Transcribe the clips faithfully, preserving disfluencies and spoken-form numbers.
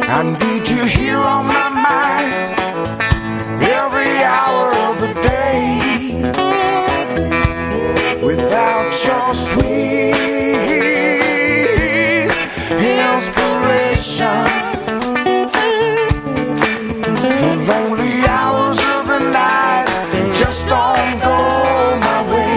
I need you here on my mind every hour of the day. Without your sweet inspiration, the lonely hours of the night just don't go my way.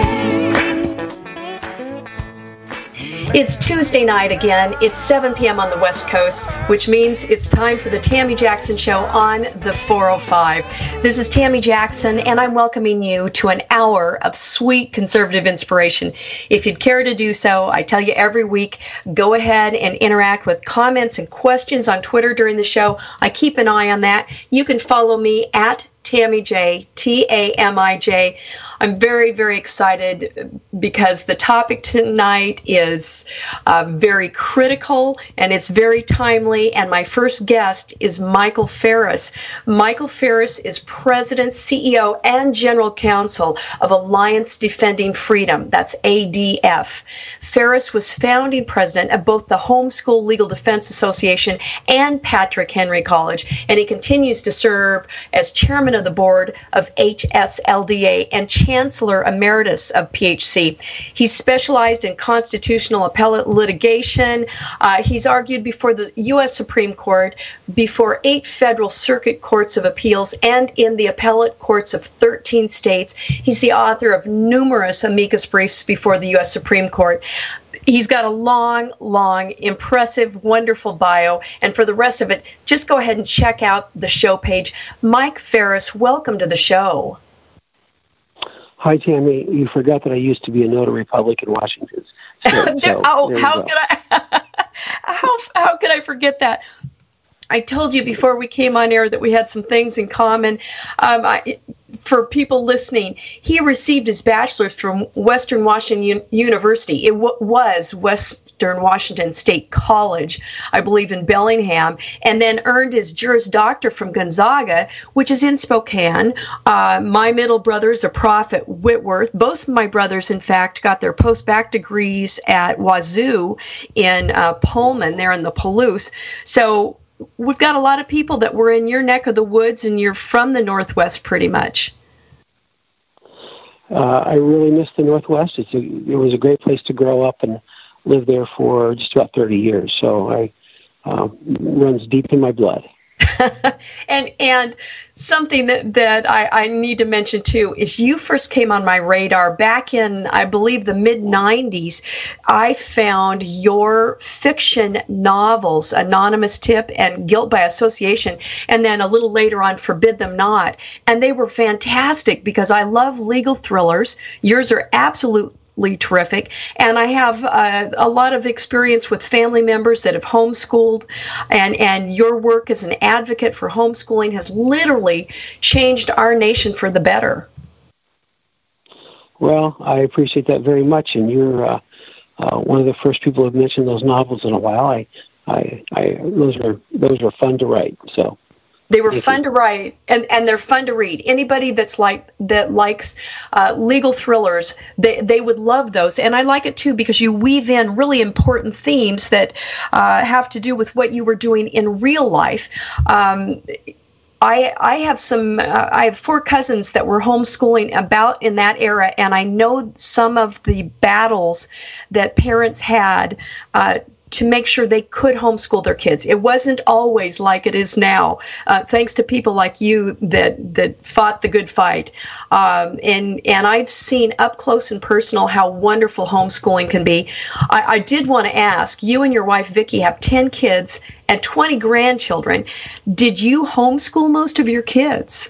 It's Tuesday night again. It's seven p.m. on the West Coast, which means it's time for the Tammy Jackson Show on the four oh five. This is Tammy Jackson, and I'm welcoming you to an hour of sweet conservative inspiration. If you'd care to do so, I tell you every week, go ahead and interact with comments and questions on Twitter during the show. I keep an eye on that. You can follow me at Tammy J, T A M I J. I'm very, very excited because the topic tonight is uh, very critical and it's very timely. And my first guest is Michael Farris. Michael Farris is President, C E O, and General Counsel of Alliance Defending Freedom. That's A D F. Farris was founding president of both the Homeschool Legal Defense Association and Patrick Henry College. And he continues to serve as chairman of the board of H S L D A and Chancellor Emeritus of P H C. He's specialized in constitutional appellate litigation. Uh, he's argued before the U S Supreme Court, before eight federal circuit courts of appeals, and in the appellate courts of thirteen states. He's the author of numerous amicus briefs before the U S Supreme Court. He's got a long, long, impressive, wonderful bio. And for the rest of it, just go ahead and check out the show page. Mike Farris, welcome to the show. Hi, Tammy. You forgot that I used to be a notary public in Washington. So, so, oh, how could I? how how could I forget that? I told you before we came on air that we had some things in common. Um, I, for people listening, he received his bachelor's from Western Washington U- University. It w- was Western Washington State College, I believe, in Bellingham, and then earned his Juris Doctor from Gonzaga, which is in Spokane. Uh, my middle brother is a prof at Whitworth. Both my brothers, in fact, got their post-bac degrees at Wazoo in uh, Pullman, there in the Palouse. So we've got a lot of people that were in your neck of the woods, and you're from the Northwest pretty much. Uh, I really miss the Northwest. It's a, it was a great place to grow up and live there for just about thirty years. So I uh, runs deep in my blood. and and something that, that I, I need to mention, too, is you first came on my radar back in, I believe, the mid nineties. I found your fiction novels, Anonymous Tip and Guilt by Association, and then a little later on, Forbid Them Not. And they were fantastic because I love legal thrillers. Yours are absolute terrific, and I have uh, a lot of experience with family members that have homeschooled, and and your work as an advocate for homeschooling has literally changed our nation for the better. Well, I appreciate that very much, and you're uh, uh, one of the first people who have mentioned those novels in a while. I, I, I those were those were fun to write. So. They were fun to write, and, and they're fun to read. Anybody that's like that likes uh, legal thrillers, they they would love those. And I like it, too, because you weave in really important themes that uh, have to do with what you were doing in real life. Um, I I have some, uh, I have four cousins that were homeschooling about in that era, and I know some of the battles that parents had uh to make sure they could homeschool their kids. It wasn't always like it is now, uh, thanks to people like you that that fought the good fight. Um, and and I've seen up close and personal how wonderful homeschooling can be. I, I did want to ask, you and your wife Vicki have ten kids and twenty grandchildren. Did you homeschool most of your kids?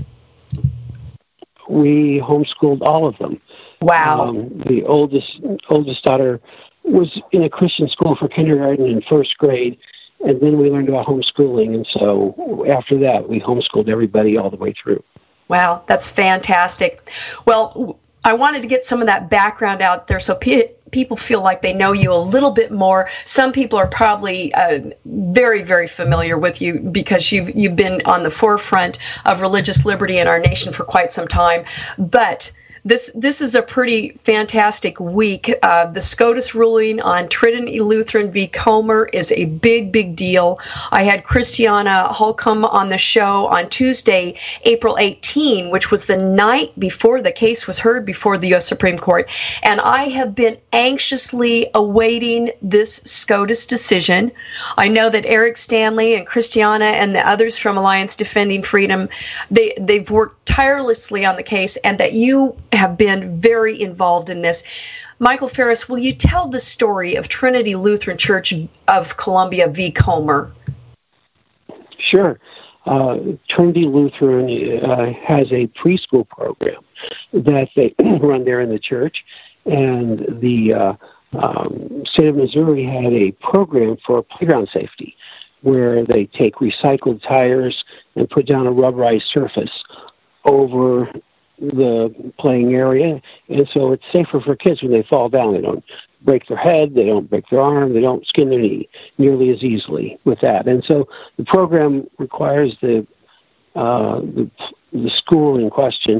We homeschooled all of them. Wow. Um, the oldest oldest daughter was in a Christian school for kindergarten and first grade, and then we learned about homeschooling, and so after that, we homeschooled everybody all the way through. Wow, that's fantastic. Well, I wanted to get some of that background out there so pe- people feel like they know you a little bit more. Some people are probably uh, very, very familiar with you because you've, you've been on the forefront of religious liberty in our nation for quite some time, but this this is a pretty fantastic week. Uh, the SCOTUS ruling on Trinity Lutheran v. Comer is a big, big deal. I had Christiana Holcomb on the show on Tuesday, April eighteenth, which was the night before the case was heard before the U S Supreme Court. And I have been anxiously awaiting this SCOTUS decision. I know that Eric Stanley and Christiana and the others from Alliance Defending Freedom, they, they've worked tirelessly on the case, and that you have been very involved in this. Michael Farris, will you tell the story of Trinity Lutheran Church of Columbia v. Comer? Sure. Uh, Trinity Lutheran uh, has a preschool program that they run there in the church, and the uh, um, state of Missouri had a program for playground safety where they take recycled tires and put down a rubberized surface over the playing area, and so it's safer for kids when they fall down. They don't break their head, they don't break their arm, they don't skin their knee nearly as easily with that. And so the program requires the uh, the, the school in question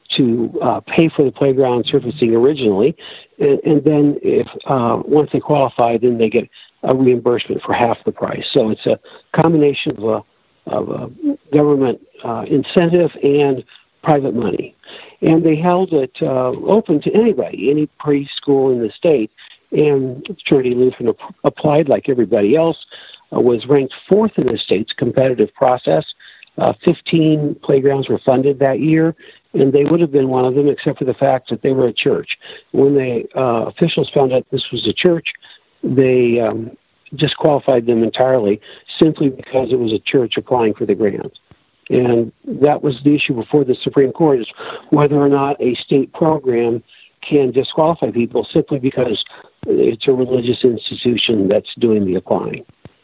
to uh, pay for the playground surfacing originally, and, and then if uh, once they qualify, then they get a reimbursement for half the price. So it's a combination of a, of a government uh, incentive and private money. And they held it uh, open to anybody, any preschool in the state. And Trinity Lutheran ap- applied like everybody else, uh, was ranked fourth in the state's competitive process. Uh, fifteen playgrounds were funded that year, and they would have been one of them except for the fact that they were a church. When the uh, officials found out this was a church, they um, disqualified them entirely simply because it was a church applying for the grant. And that was the issue before the Supreme Court, is whether or not a state program can disqualify people simply because it's a religious institution that's doing the applying.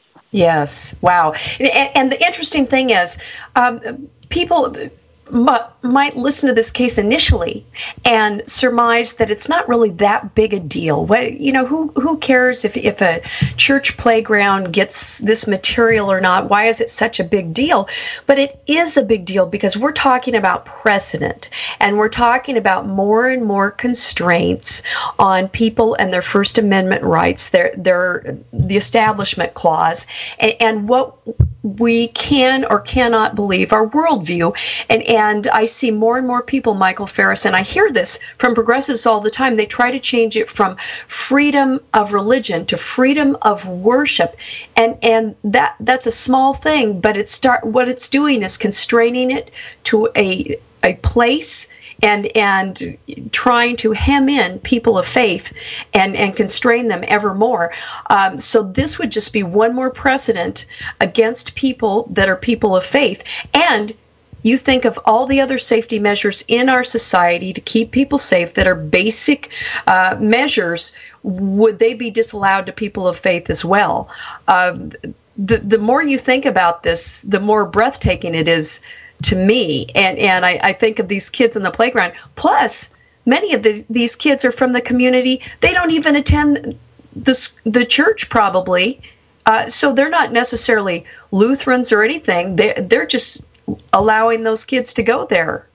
Yes. Wow. And, and the interesting thing is, um, people m- might listen to this case initially and surmise that it's not really that big a deal. What, you know, who who cares if, if a church playground gets this material or not? Why is it such a big deal? But it is a big deal because we're talking about precedent, and we're talking about more and more constraints on people and their First Amendment rights, their their the Establishment Clause, and, and what we can or cannot believe, our worldview. And, and I see more and more people, Michael Farris, and I hear this from progressives all the time, they try to change it from freedom of religion to freedom of worship. And and that that's a small thing, but it start what it's doing is constraining it to a a place and and trying to hem in people of faith and, and constrain them ever more. Um, so this would just be one more precedent against people that are people of faith. And you think of all the other safety measures in our society to keep people safe that are basic uh, measures, would they be disallowed to people of faith as well? Uh, the, the more you think about this, the more breathtaking it is to me. And, and I, I think of these kids in the playground. Plus, many of the, these kids are from the community. They don't even attend the, the church probably. Uh, so they're not necessarily Lutherans or anything. They're, they're just allowing those kids to go there.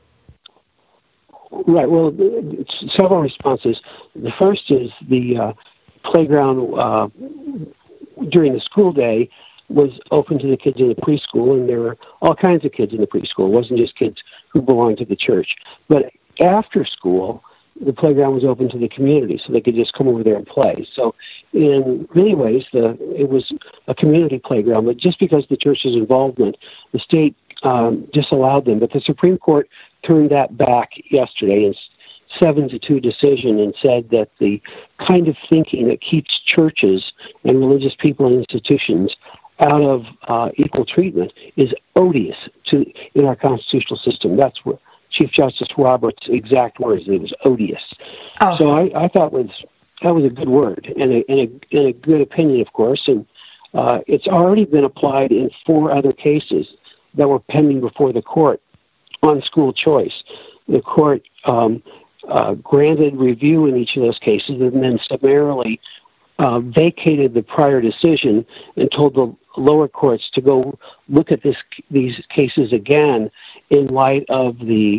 Right. Well, it's several responses. The first is the uh, playground uh, during the school day was open to the kids in the preschool, and there were all kinds of kids in the preschool. It wasn't just kids who belonged to the church. But after school, the playground was open to the community, so they could just come over there and play. So in many ways, the it was a community playground, but just because the church's involvement, the state um, disallowed them. But the Supreme Court turned that back yesterday in seven to two decision and said that the kind of thinking that keeps churches and religious people and institutions out of uh, equal treatment is odious to in our constitutional system. That's what Chief Justice Roberts' exact words. It was odious. Oh. So I, I thought was that was a good word and a, and a, and a good opinion, of course. And uh, it's already been applied in four other cases that were pending before the court on school choice. The court um, uh, granted review in each of those cases and then summarily uh, vacated the prior decision and told the lower courts to go look at this these cases again in light of the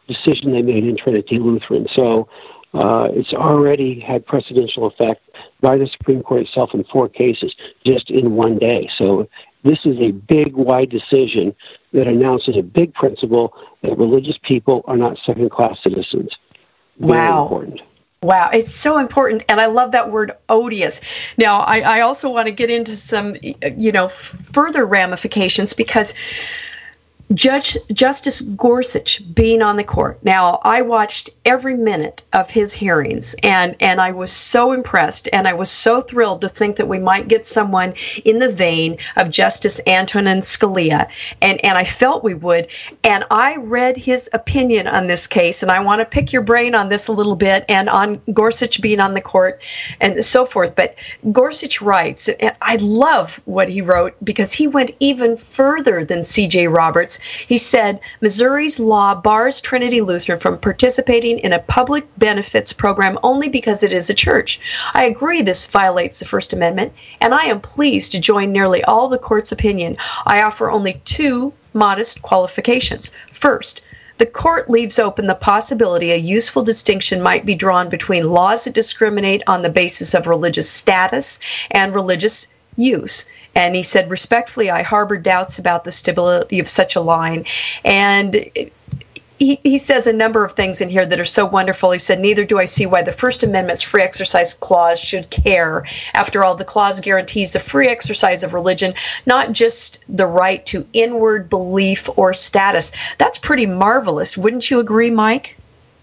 decision they made in Trinity Lutheran. So uh, it's already had precedential effect by the Supreme Court itself in four cases just in one day. So this is a big, wide decision that announces a big principle that religious people are not second-class citizens. Very wow. important. Wow, it's so important, and I love that word odious. Now, I, I also want to get into some, you know, further ramifications because Judge Justice Gorsuch being on the court. Now, I watched every minute of his hearings, and, and I was so impressed, and I was so thrilled to think that we might get someone in the vein of Justice Antonin Scalia, and, and I felt we would. And I read his opinion on this case, and I want to pick your brain on this a little bit, and on Gorsuch being on the court, and so forth. But Gorsuch writes, and I love what he wrote because he went even further than C J Roberts. He said, Missouri's law bars Trinity Lutheran from participating in a public benefits program only because it is a church. I agree this violates the First Amendment, and I am pleased to join nearly all the court's opinion. I offer only two modest qualifications. First, the court leaves open the possibility a useful distinction might be drawn between laws that discriminate on the basis of religious status and religious use. And he said, respectfully, I harbor doubts about the stability of such a line. And he, he says a number of things in here that are so wonderful. He said, neither do I see why the First Amendment's free exercise clause should care. After all, the clause guarantees the free exercise of religion, not just the right to inward belief or status. That's pretty marvelous. Wouldn't you agree, Mike?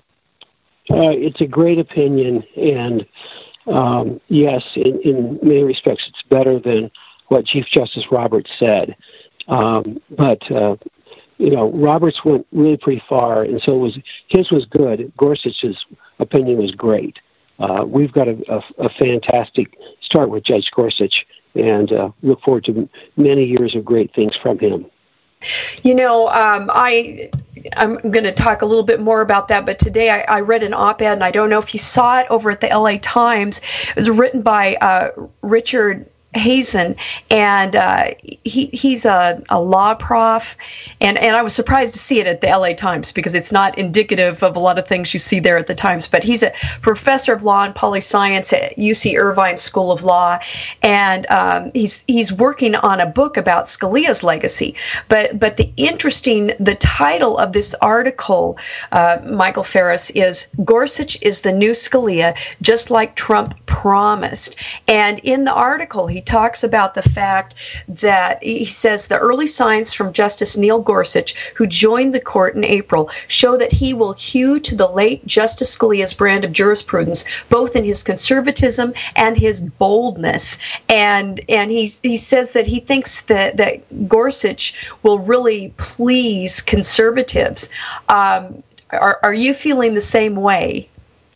Uh, it's a great opinion. And um, yes, in, in many respects, it's better than what Chief Justice Roberts said. Um, but, uh, you know, Roberts went really pretty far, and so it was his was good. Gorsuch's opinion was great. Uh, we've got a, a, a fantastic start with Judge Gorsuch, and uh, look forward to many years of great things from him. You know, um, I, I'm going to talk a little bit more about that, but today I, I read an op-ed, and I don't know if you saw it over at the L A Times. It was written by uh, Richard Hazen, and uh, he he's a, a law prof, and, and I was surprised to see it at the L A Times because it's not indicative of a lot of things you see there at the Times, but he's a professor of law and poli-science at U C Irvine School of Law, and um, he's he's working on a book about Scalia's legacy. But but the interesting, the title of this article, uh, Michael Ferris, is Gorsuch is the new Scalia, just like Trump promised. And in the article, he talks about the fact that he says the early signs from Justice Neil Gorsuch, who joined the court in April, show that he will hew to the late Justice Scalia's brand of jurisprudence, both in his conservatism and his boldness. And and he he says that he thinks that, that Gorsuch will really please conservatives. Um, are, are you feeling the same way?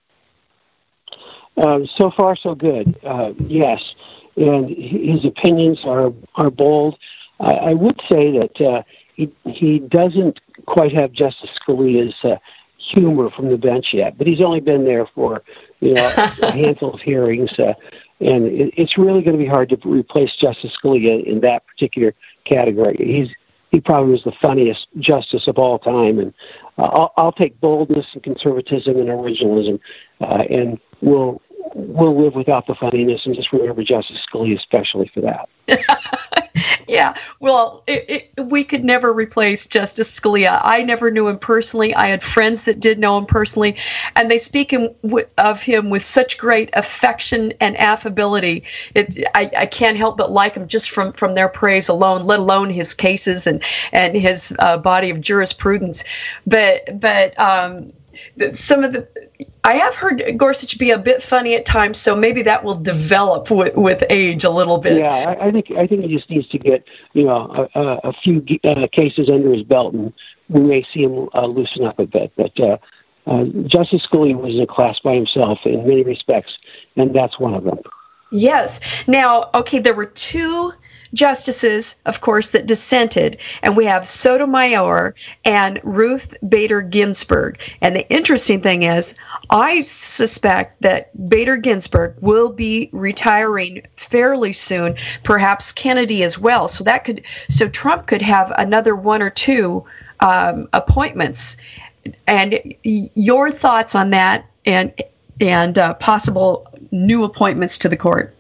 Uh, so far, so good. Uh, yes. And his opinions are are bold. I, I would say that uh, he he doesn't quite have Justice Scalia's uh, humor from the bench yet, but he's only been there for you know a handful of hearings, uh, and it, it's really going to be hard to replace Justice Scalia in that particular category. He's he probably was the funniest justice of all time, and uh, I'll, I'll take boldness and conservatism and originalism, uh, and we'll. We'll live without the funniness and just remember Justice Scalia especially for that. Yeah, well, it, it, we could never replace Justice Scalia. I never knew him personally. I had friends that did know him personally, and they speak in, w- of him with such great affection and affability. It, I, I can't help but like him just from, from their praise alone, let alone his cases and, and his uh, body of jurisprudence. But, but um, some of the... I have heard Gorsuch be a bit funny at times, so maybe that will develop with, with age a little bit. Yeah, I, I think I think he just needs to get you know a, a few uh, cases under his belt, and we may see him uh, loosen up a bit. But uh, uh, Justice Scalia was in a class by himself in many respects, and that's one of them. Yes. Now, okay, there were two justices, of course, that dissented, and we have Sotomayor and Ruth Bader Ginsburg. And the interesting thing is, I suspect that Bader Ginsburg will be retiring fairly soon, perhaps Kennedy as well. So that could, so Trump could have another one or two um, appointments. and your thoughts on that, and and uh, possible new appointments to the court.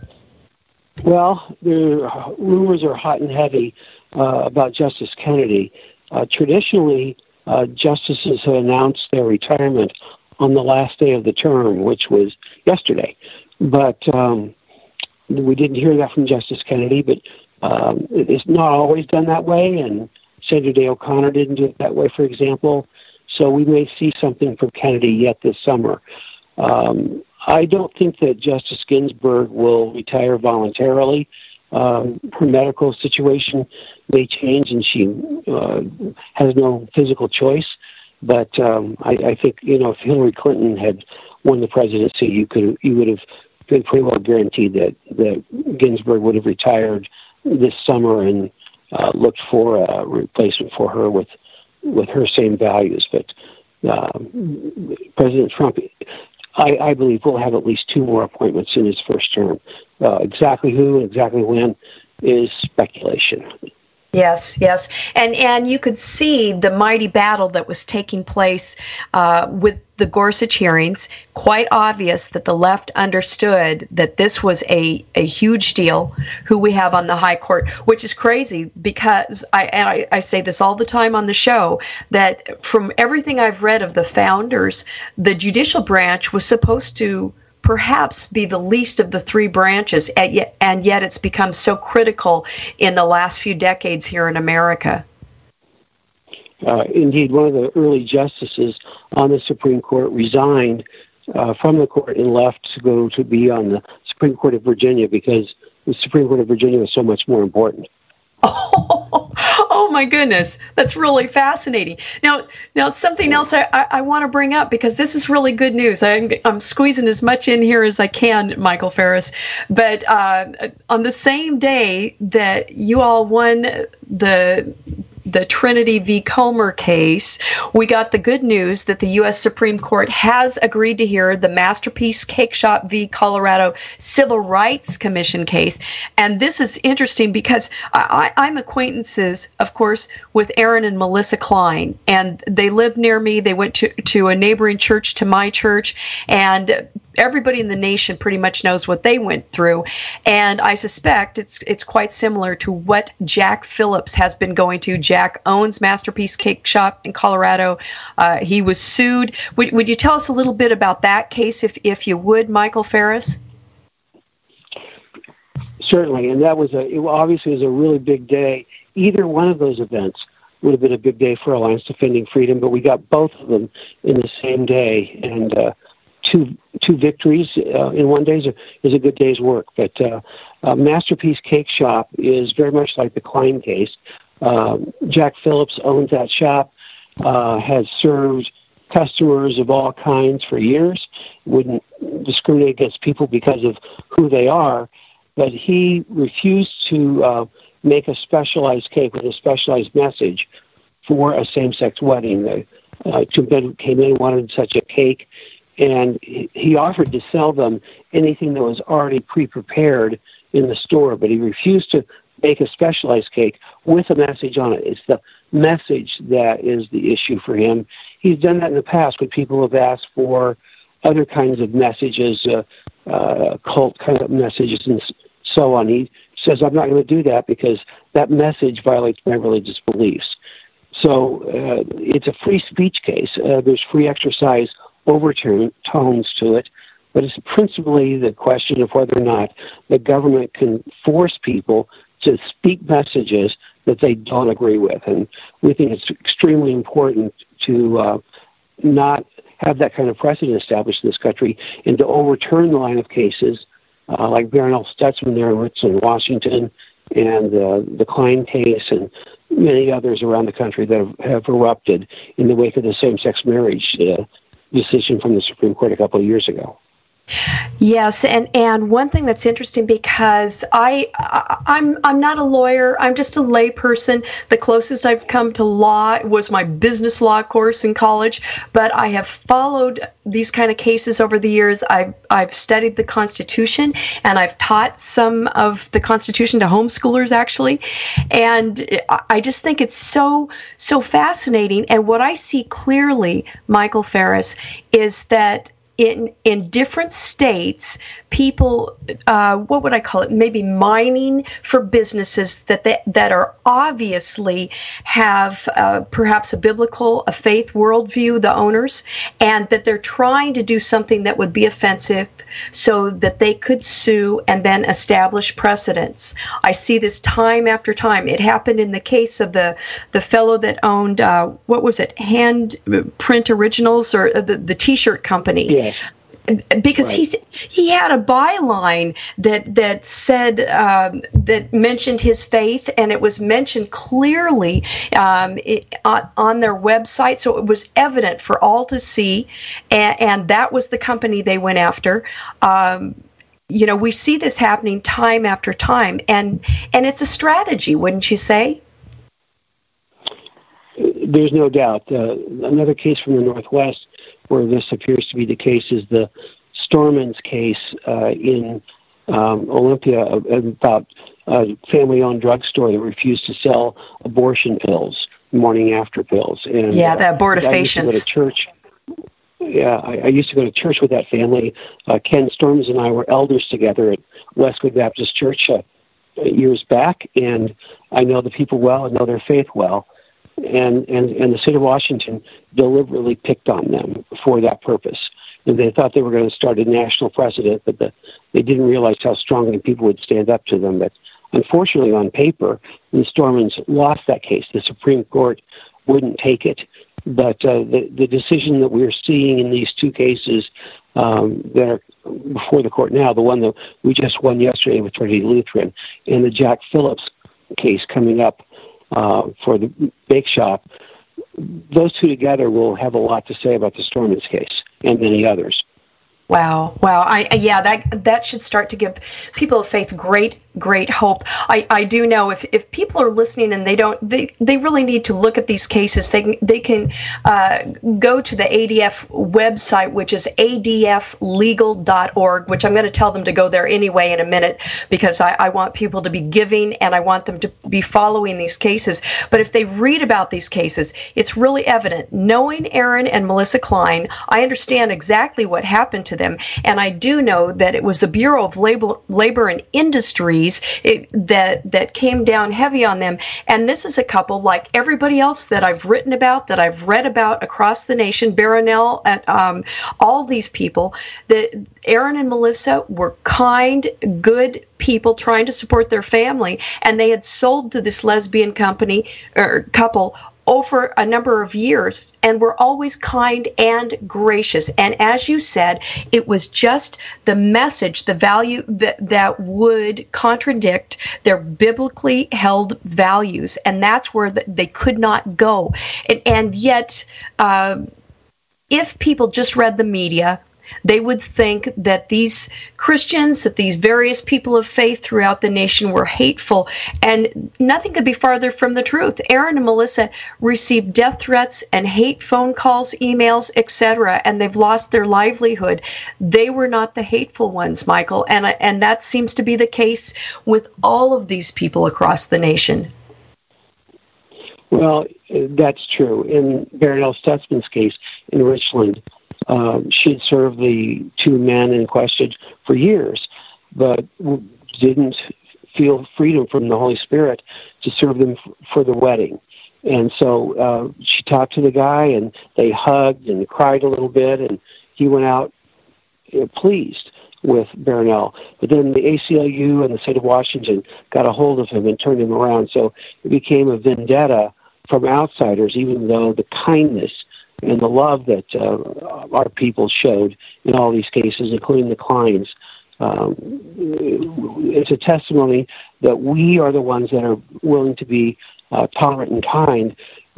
Well, the rumors are hot and heavy uh, about Justice Kennedy. Uh, traditionally, uh, justices have announced their retirement on the last day of the term, which was yesterday. But um, we didn't hear that from Justice Kennedy, but um, it's not always done that way, and Sandra Day O'Connor didn't do it that way, for example. So we may see something from Kennedy yet this summer. Um, I don't think that Justice Ginsburg will retire voluntarily. Um, her medical situation may change, and she uh, has no physical choice. But um, I, I think, you know, if Hillary Clinton had won the presidency, you could you would have been pretty well guaranteed that, that Ginsburg would have retired this summer and uh, looked for a replacement for her with with her same values. But uh, President Trump, I, I believe, will have at least two more appointments in his first term. Uh, exactly who and exactly when is speculation. Yes, yes. And and you could see the mighty battle that was taking place uh, with the Gorsuch hearings. Quite obvious that the left understood that this was a, a huge deal, who we have on the high court, which is crazy because I, I, I say this all the time on the show, that from everything I've read of the founders, the judicial branch was supposed to perhaps be the least of the three branches, and yet, and yet it's become so critical in the last few decades here in America. Uh, indeed, one of the early justices on the Supreme Court resigned uh, from the court and left to go to be on the Supreme Court of Virginia because the Supreme Court of Virginia was so much more important. Oh, oh my goodness, that's really fascinating. Now, now something else I, I, I want to bring up, because this is really good news. I'm, I'm squeezing as much in here as I can, Michael Farris. But uh, on the same day that you all won the the Trinity v. Comer case, we got the good news that the U S Supreme Court has agreed to hear the Masterpiece Cake Shop v. Colorado Civil Rights Commission case. And this is interesting because I, I'm acquaintances, of course, with Aaron and Melissa Klein, and they live near me. They went to, to a neighboring church to my church, and everybody in the nation pretty much knows what they went through. And I suspect it's it's quite similar to what Jack Phillips has been going to. Jack owns Masterpiece Cake Shop in Colorado. Uh, he was sued. Would, would you tell us a little bit about that case, if, if you would, Michael Farris? Certainly, and that was a it obviously was a really big day. Either one of those events would have been a big day for Alliance Defending Freedom, but we got both of them in the same day, and uh, two two victories uh, in one day is a, is a good day's work. But uh, uh, Masterpiece Cake Shop is very much like the Klein case. Uh, Jack Phillips owns that shop, uh, has served customers of all kinds for years, wouldn't discriminate against people because of who they are, but he refused to uh, make a specialized cake with a specialized message for a same-sex wedding. The uh, two men came in and wanted such a cake, and he offered to sell them anything that was already pre-prepared in the store, but he refused to make a specialized cake with a message on it. It's the message that is the issue for him. He's done that in the past when people have asked for other kinds of messages, uh, uh, cult kind of messages and so on. He says, I'm not going to do that because that message violates my religious beliefs. So uh, it's a free speech case. Uh, there's free exercise overtones to it, but it's principally the question of whether or not the government can force people to speak messages that they don't agree with. And we think it's extremely important to uh, not have that kind of precedent established in this country and to overturn the line of cases uh, like Barronelle Stutzman there in Richland, Washington, and uh, the Klein case and many others around the country that have, have erupted in the wake of the same-sex marriage uh, decision from the Supreme Court a couple of years ago. Yes, and, and one thing that's interesting, because I, I I'm I'm not a lawyer. I'm just a layperson. The closest I've come to law was my business law course in college, but I have followed these kind of cases over the years. I've I've studied the Constitution, and I've taught some of the Constitution to homeschoolers, actually, and I just think it's so so fascinating. And what I see clearly, Michael Farris, is that In in different states, people, uh, what would I call it? Maybe mining for businesses that they, that are obviously have uh, perhaps a biblical, a faith worldview, the owners, and that they're trying to do something that would be offensive so that they could sue and then establish precedents. I see this time after time. It happened in the case of the the fellow that owned uh, what was it, Handprint Originals, or the the T-shirt company. Yeah. Because right. he's he had a byline that that said um, that mentioned his faith, and it was mentioned clearly um, it, on, on their website, so it was evident for all to see, and, and that was the company they went after. Um, you know, we see this happening time after time, and and it's a strategy, wouldn't you say? There's no doubt. Uh, another case from the Northwest where this appears to be the case is the Stormans case uh, in um, Olympia about a family-owned drugstore that refused to sell abortion pills, morning after pills. And, yeah, the abortifacients. I used to go to church. Yeah, I, I used to go to church with that family. Uh, Ken Storms and I were elders together at Westwood Baptist Church uh, years back, and I know the people well and know their faith well. And, and, and the state of Washington deliberately picked on them for that purpose. And they thought they were going to start a national precedent, but the, they didn't realize how strongly people would stand up to them. But unfortunately, on paper, the Stormans lost that case. The Supreme Court wouldn't take it. But uh, the, the decision that we're seeing in these two cases um, that are before the court now, the one that we just won yesterday with Trinity Lutheran, and the Jack Phillips case coming up Uh, for the bake shop, those two together will have a lot to say about the Stormans case and many others. Wow, wow. I yeah, that that should start to give people of faith great great hope. I, I do know if, if people are listening and they don't, they, they really need to look at these cases. They they can uh, go to the A D F website, which is A D F legal dot org, which I'm going to tell them to go there anyway in a minute, because I, I want people to be giving and I want them to be following these cases. But if they read about these cases, it's really evident. Knowing Aaron and Melissa Klein, I understand exactly what happened to them. And I do know that it was the Bureau of Labor, Labor and Industries It, that that came down heavy on them. And this is a couple, like everybody else that I've written about, that I've read about across the nation, Barronelle, and um, all these people, that Aaron and Melissa were kind, good people trying to support their family, and they had sold to this lesbian company or couple over a number of years, and were always kind and gracious. And as you said, it was just the message, the value that, that would contradict their biblically held values. And that's where the, they could not go. And, and yet, uh, if people just read the media, they would think that these Christians, that these various people of faith throughout the nation were hateful, and nothing could be farther from the truth. Aaron and Melissa received death threats and hate phone calls, emails, et cetera, and they've lost their livelihood. They were not the hateful ones, Michael, and and that seems to be the case with all of these people across the nation. Well, that's true. In Barronelle Stutzman's case in Richland, Um, she'd served the two men in question for years, but didn't feel freedom from the Holy Spirit to serve them f- for the wedding. And so uh, she talked to the guy, and they hugged and cried a little bit, and he went out you know, pleased with Barronelle. But then the A C L U and the state of Washington got a hold of him and turned him around. So it became a vendetta from outsiders, even though the kindness and the love that uh, our people showed in all these cases, including the Kleins. Um, it's a testimony that we are the ones that are willing to be uh, tolerant and kind, but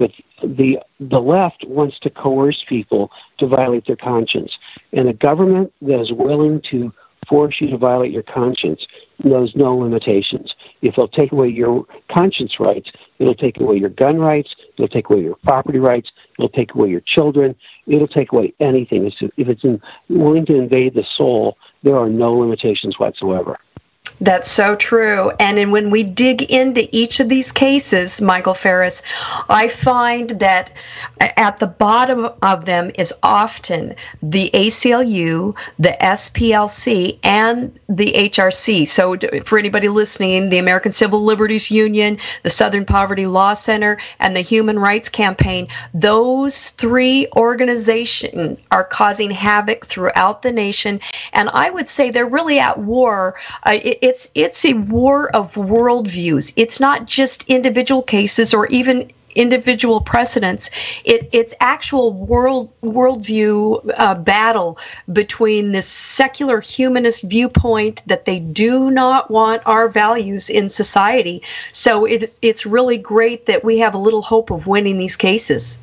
the the left wants to coerce people to violate their conscience, and a government that is willing to force you to violate your conscience knows no limitations. If they'll take away your conscience rights, it'll take away your gun rights, it'll take away your property rights, it'll take away your children, it'll take away anything. If it's in, willing to invade the soul, there are no limitations whatsoever. That's so true. And then when we dig into each of these cases, Michael Farris, I find that at the bottom of them is often the A C L U, the S P L C, and the H R C. So for anybody listening, the American Civil Liberties Union, the Southern Poverty Law Center, and the Human Rights Campaign, those three organizations are causing havoc throughout the nation. And I would say they're really at war. Uh, it, It's it's a war of worldviews. It's not just individual cases or even individual precedents. It, it's actual world worldview uh, battle between this secular humanist viewpoint that they do not want our values in society. So it, it's really great that we have a little hope of winning these cases.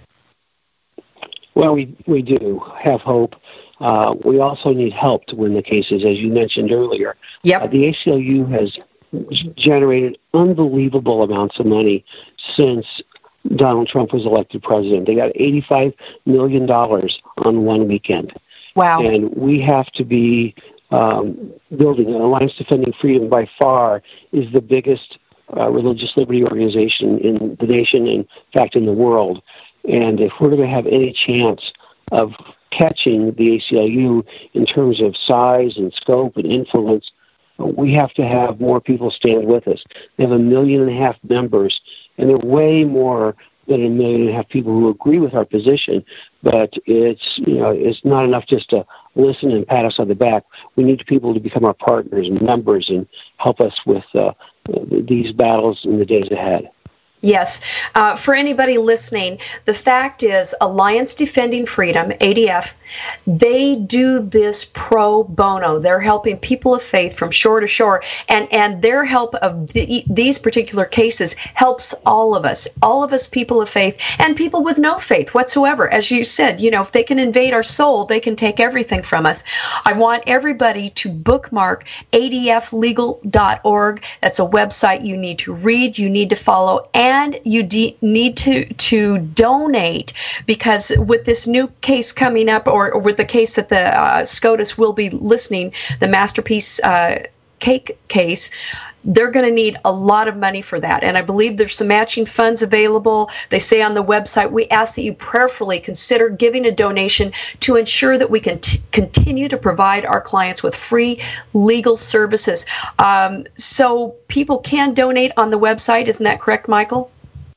Well, we, we do have hope. Uh, we also need help to win the cases, as you mentioned earlier. Yep. Uh, the A C L U has generated unbelievable amounts of money since Donald Trump was elected president. They got eighty-five million dollars on one weekend. Wow. And we have to be um, building an Alliance Defending Freedom. By far is the biggest uh, religious liberty organization in the nation, in fact, in the world. And if we're going to have any chance of catching the A C L U in terms of size and scope and influence, we have to have more people stand with us. They have a million and a half members, and they're way more than a million and a half people who agree with our position. But it's, you know, it's not enough just to listen and pat us on the back. We need people to become our partners and members and help us with uh, these battles in the days ahead. Yes. Uh, for anybody listening, the fact is Alliance Defending Freedom, A D F, they do this pro bono. They're helping people of faith from shore to shore, and, and their help of the, these particular cases helps all of us, all of us people of faith and people with no faith whatsoever. As you said, you know, if they can invade our soul, they can take everything from us. I want everybody to bookmark A D F legal dot org. That's a website you need to read, you need to follow, and And you de- need to, to donate, because with this new case coming up, or, or with the case that the uh, SCOTUS will be listening, the Masterpiece uh, Cake case, they're going to need a lot of money for that. And I believe there's some matching funds available. They say on the website, we ask that you prayerfully consider giving a donation to ensure that we can t- continue to provide our clients with free legal services. Um, so people can donate on the website. Isn't that correct, Michael?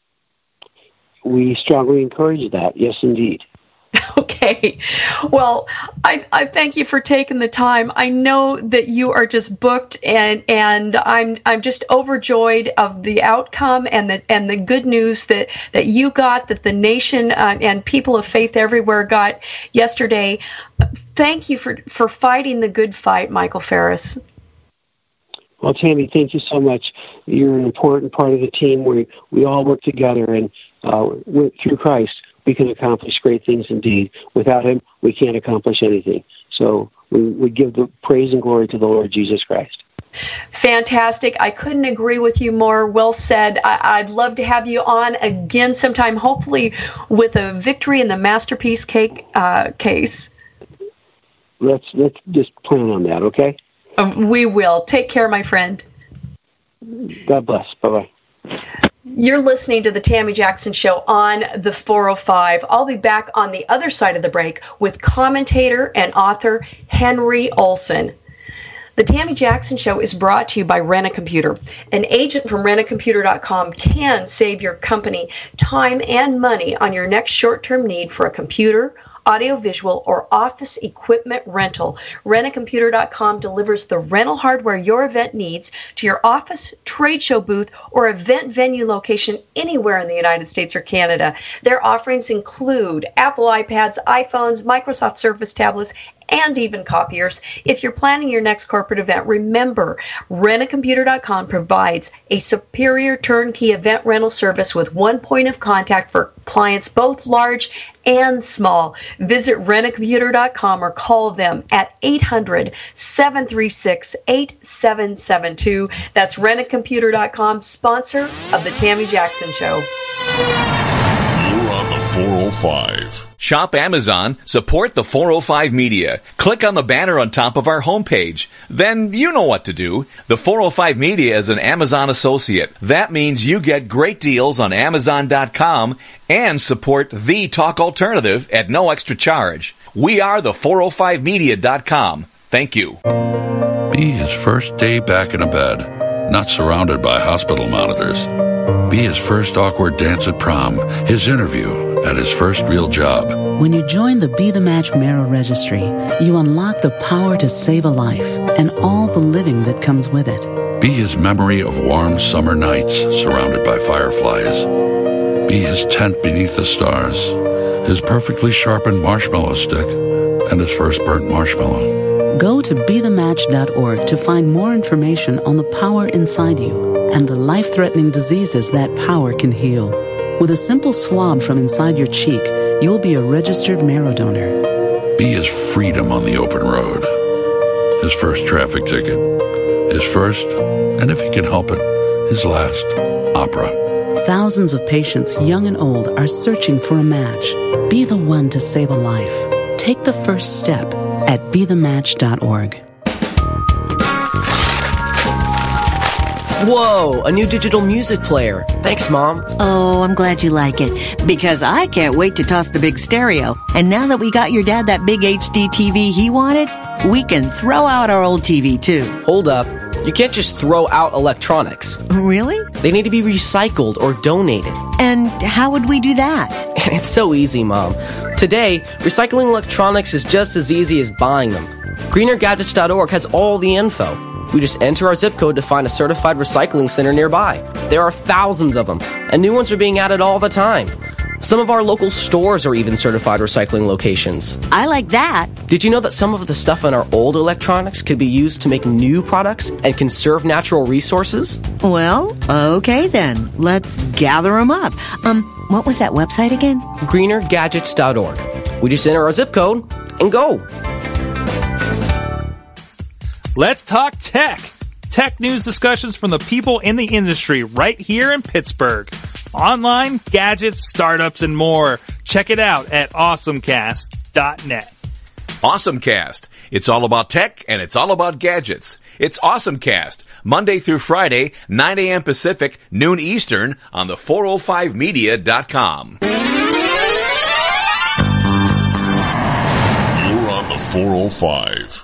We strongly encourage that. Yes, indeed. Okay. Well, I, I thank you for taking the time. I know that you are just booked, and, and I'm I'm just overjoyed of the outcome and the and the good news that, that you got, that the nation uh, and people of faith everywhere got yesterday. Thank you for, for fighting the good fight, Michael Farris. Well, Tammy, thank you so much. You're an important part of the team. We we all work together, and uh, through Christ, we can accomplish great things indeed. Without him, we can't accomplish anything. So we, we give the praise and glory to the Lord Jesus Christ. Fantastic. I couldn't agree with you more. Well said. I, I'd love to have you on again sometime, hopefully with a victory in the Masterpiece Cake uh, case. Let's, let's just plan on that, okay? Um, we will. Take care, my friend. God bless. Bye-bye. You're listening to the Tammy Jackson Show on the four oh five. I'll be back on the other side of the break with commentator and author Henry Olsen. The Tammy Jackson Show is brought to you by Rent-A-Computer. An agent from Rent A Computer dot com can save your company time and money on your next short-term need for a computer, audiovisual, or office equipment rental. Rent A Computer dot com delivers the rental hardware your event needs to your office, trade show booth, or event venue location anywhere in the United States or Canada. Their offerings include Apple iPads, iPhones, Microsoft Surface tablets, and even copiers. If you're planning your next corporate event, remember, rent a computer dot com provides a superior turnkey event rental service with one point of contact for clients both large and small. Visit rent a computer dot com or call them at eight hundred, seven three six, eight seven seven two. That's rent a computer dot com, sponsor of the Tammy Jackson Show. You're on the four oh five. Shop Amazon, support the four oh five Media. Click on the banner on top of our homepage. Then you know what to do. The four oh five Media is an Amazon associate. That means you get great deals on amazon dot com and support the talk alternative at no extra charge. We are the four oh five media dot com. Thank you. Be his first day back in a bed, not surrounded by hospital monitors. Be his first awkward dance at prom, his interview at his first real job. When you join the Be the Match Marrow Registry, you unlock the power to save a life and all the living that comes with it. Be his memory of warm summer nights surrounded by fireflies. Be his tent beneath the stars, his perfectly sharpened marshmallow stick, and his first burnt marshmallow. Go to be the match dot org to find more information on the power inside you and the life-threatening diseases that power can heal. With a simple swab from inside your cheek, you'll be a registered marrow donor. Be his freedom on the open road, his first traffic ticket, his first, and if he can help it, his last opera. Thousands of patients, young and old, are searching for a match. Be the one to save a life. Take the first step at be the match dot org. Whoa, a new digital music player. Thanks, Mom. Oh, I'm glad you like it, because I can't wait to toss the big stereo. And now that we got your dad that big H D T V he wanted, we can throw out our old T V, too. Hold up. You can't just throw out electronics. Really? They need to be recycled or donated. And how would we do that? It's so easy, Mom. Today, recycling electronics is just as easy as buying them. greener gadgets dot org has all the info. We just enter our zip code to find a certified recycling center nearby. There are thousands of them, and new ones are being added all the time. Some of our local stores are even certified recycling locations. I like that. Did you know that some of the stuff in our old electronics could be used to make new products and conserve natural resources? Well, okay then. Let's gather them up. Um, what was that website again? greener gadgets dot org. We just enter our zip code and go. Let's talk tech. Tech news discussions from the people in the industry right here in Pittsburgh. Online, gadgets, startups, and more. Check it out at awesome cast dot net. AwesomeCast. It's all about tech and it's all about gadgets. It's AwesomeCast, Monday through Friday, nine a.m. Pacific, noon Eastern, on the four oh five media dot com. You're on the four oh five.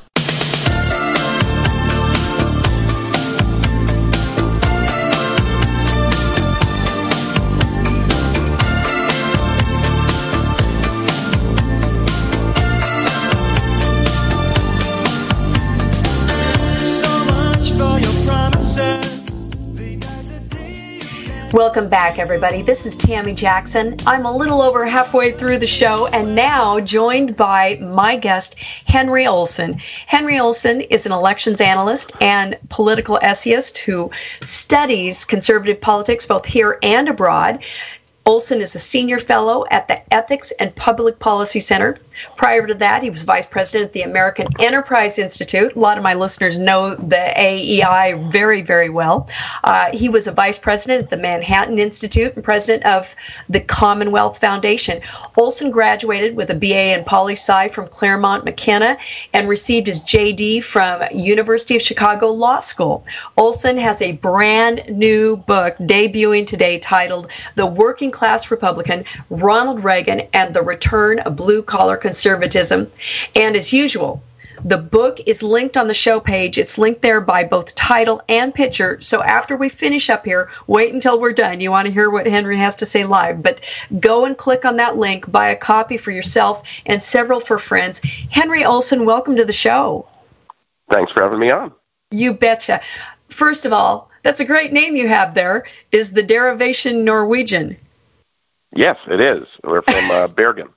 Welcome back, everybody. This is Tammy Jackson. I'm a little over halfway through the show and now joined by my guest, Henry Olsen. Henry Olsen is an elections analyst and political essayist who studies conservative politics both here and abroad. Olsen is a senior fellow at the Ethics and Public Policy Center. Prior to that, he was vice president at the American Enterprise Institute. A lot of my listeners know the A E I very, very well. Uh, he was a vice president at the Manhattan Institute and president of the Commonwealth Foundation. Olsen graduated with a B A in poli-sci from Claremont McKenna and received his J D from University of Chicago Law School. Olsen has a brand new book debuting today titled The Working Class Republican, Ronald Reagan and the Return of Blue-Collar Conservatism. And as usual, the book is linked on the show page. It's linked there by both title and picture. So after we finish up here, wait until we're done. You want to hear what Henry has to say live. But go and click on that link, buy a copy for yourself and several for friends. Henry Olsen, welcome to the show. Thanks for having me on. You betcha. First of all, that's a great name you have there. Is the derivation Norwegian? Yes, it is. We're from uh, Bergen.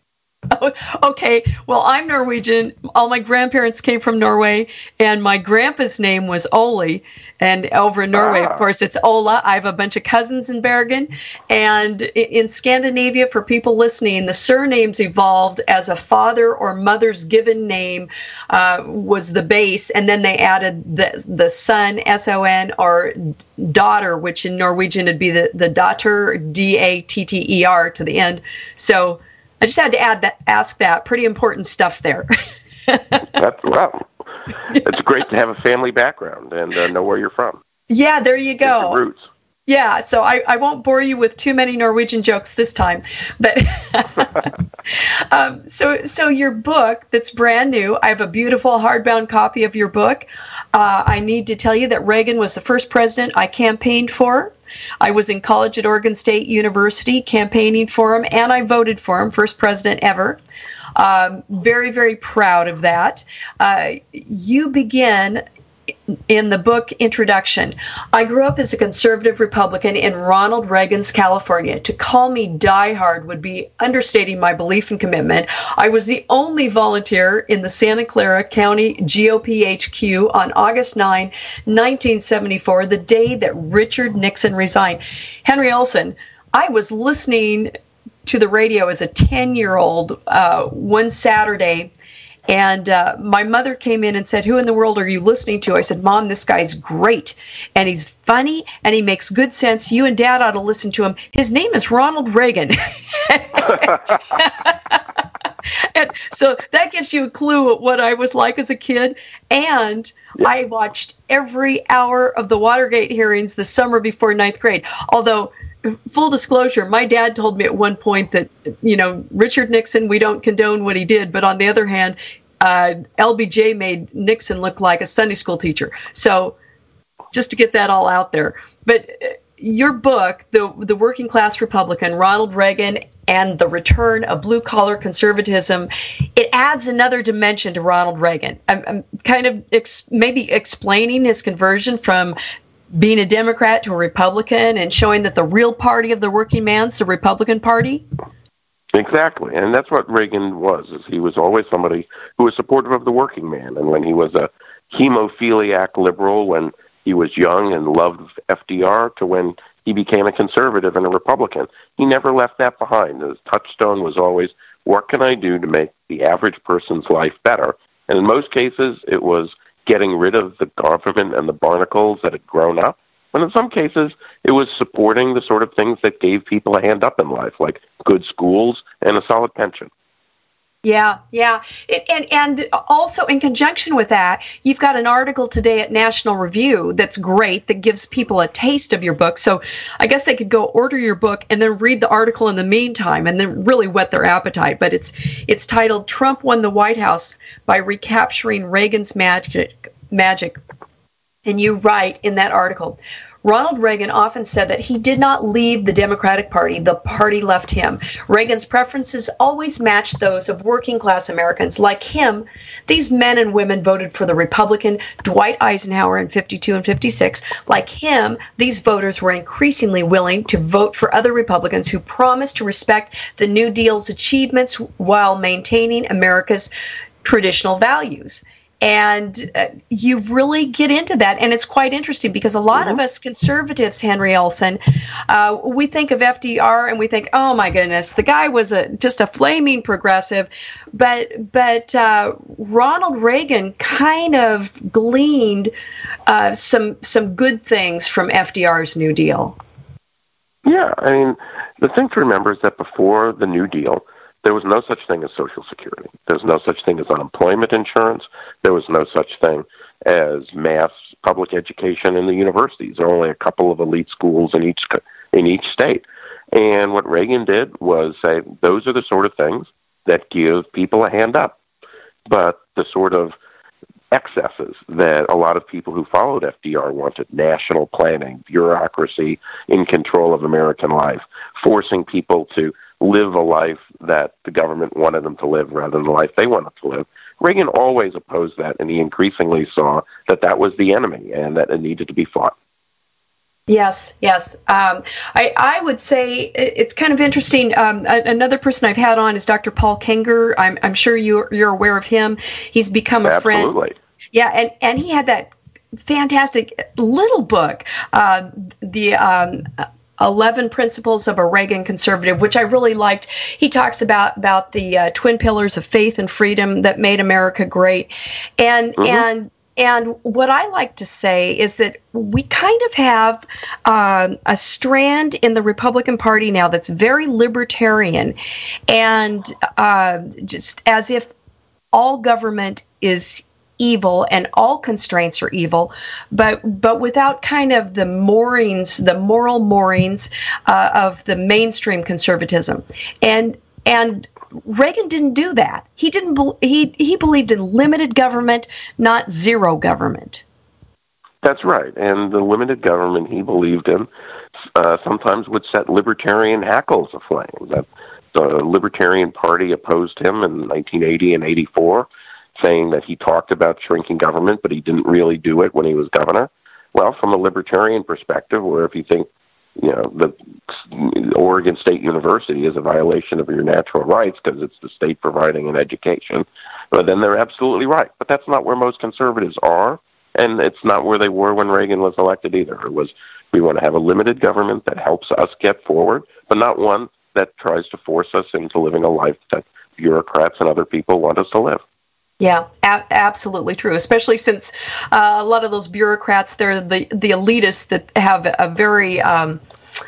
Okay, well, I'm Norwegian. All my grandparents came from Norway, and my grandpa's name was Ole. And over in Norway, Ah. of course, it's Ola. I have a bunch of cousins in Bergen. And i- in Scandinavia, for people listening, the surnames evolved as a father or mother's given name uh, was the base, and then they added the the son, S O N, or daughter, which in Norwegian would be the, the datter, D A T T E R, to the end. So I just had to add that, ask that. Pretty important stuff there. That's well. It's great to have a family background and uh, know where you're from. Yeah, there you Get go. your roots. Yeah, so I, I won't bore you with too many Norwegian jokes this time. But um, so so your book that's brand new, I have a beautiful hardbound copy of your book. Uh, I need to tell you that Reagan was the first president I campaigned for. I was in college at Oregon State University campaigning for him, and I voted for him, first president ever. Um, very, very proud of that. Uh, you begin in the book introduction. I grew up as a conservative Republican in Ronald Reagan's California. To call me diehard would be understating my belief and commitment. I was the only volunteer in the Santa Clara County G O P H Q on August ninth, nineteen seventy-four, the day that Richard Nixon resigned. Henry Olson, I was listening to the radio as a ten-year-old uh, one Saturday, and uh, my mother came in and said, "Who in the world are you listening to?" I said, "Mom, this guy's great, and he's funny, and he makes good sense. You and Dad ought to listen to him. His name is Ronald Reagan." And so that gives you a clue at what I was like as a kid. And yeah. I watched every hour of the Watergate hearings the summer before ninth grade. Although, full disclosure, my dad told me at one point that, you know, Richard Nixon, we don't condone what he did. But on the other hand, uh, L B J made Nixon look like a Sunday school teacher. So just to get that all out there. But your book, the the Working Class Republican, Ronald Reagan and the Return of Blue Collar Conservatism, it adds another dimension to Ronald Reagan. I'm, I'm kind of ex- maybe explaining his conversion from being a Democrat to a Republican and showing that the real party of the working man's the Republican Party. Exactly, and that's what Reagan was. Is he was always somebody who was supportive of the working man, and when he was a hemophiliac liberal, when he was young and loved F D R, to when he became a conservative and a Republican. He never left that behind. His touchstone was always, what can I do to make the average person's life better? And in most cases, it was getting rid of the government and the barnacles that had grown up. And in some cases, it was supporting the sort of things that gave people a hand up in life, like good schools and a solid pension. Yeah, yeah. It, and and also in conjunction with that, you've got an article today at National Review that's great, that gives people a taste of your book. So I guess they could go order your book and then read the article in the meantime and then really whet their appetite. But it's it's titled "Trump Won the White House by Recapturing Reagan's Magic." Magic. And you write in that article, Ronald Reagan often said that he did not leave the Democratic Party, the party left him. Reagan's preferences always matched those of working class Americans. Like him, these men and women voted for the Republican Dwight Eisenhower in fifty-two and fifty-six. Like him, these voters were increasingly willing to vote for other Republicans who promised to respect the New Deal's achievements while maintaining America's traditional values. And uh, you really get into that, and it's quite interesting because a lot mm-hmm. of us conservatives, Henry Olson, uh, we think of F D R and we think, oh my goodness, the guy was a just a flaming progressive, but but uh, Ronald Reagan kind of gleaned uh, some some good things from F D R's New Deal. Yeah, I mean, the thing to remember is that before the New Deal, there was no such thing as Social Security. There was no such thing as unemployment insurance. There was no such thing as mass public education in the universities. There were only a couple of elite schools in each in each state. And what Reagan did was say, those are the sort of things that give people a hand up. But the sort of excesses that a lot of people who followed F D R wanted, national planning, bureaucracy in control of American life, forcing people to live a life that the government wanted them to live rather than the life they wanted to live. Reagan always opposed that, and he increasingly saw that that was the enemy and that it needed to be fought. Yes, yes. Um, I, I would say it's kind of interesting. Um, another person I've had on is Doctor Paul Kenger. I'm, I'm sure you're, you're aware of him. He's become a Absolutely. friend. Yeah, and, and he had that fantastic little book, uh, the um, eleven Principles of a Reagan Conservative, which I really liked. He talks about, about the uh, twin pillars of faith and freedom that made America great. And, mm-hmm. and, And what I like to say is that we kind of have um, a strand in the Republican Party now that's very libertarian, and uh, just as if all government is evil and all constraints are evil, but but without kind of the moorings, the moral moorings uh, of the mainstream conservatism. And and Reagan didn't do that. He didn't. Be- he he believed in limited government, not zero government. That's right. And the limited government he believed in uh, sometimes would set libertarian hackles aflame. That the Libertarian Party opposed him in nineteen eighty and eighty-four, saying that he talked about shrinking government, but he didn't really do it when he was governor. Well, from a libertarian perspective, where if you think you know, the Oregon State University is a violation of your natural rights because it's the state providing an education, but then they're absolutely right. But that's not where most conservatives are, and it's not where they were when Reagan was elected either. It was, we want to have a limited government that helps us get forward, but not one that tries to force us into living a life that bureaucrats and other people want us to live. Yeah, a- absolutely true, especially since uh, a lot of those bureaucrats, they're the, the elitists that have a very um,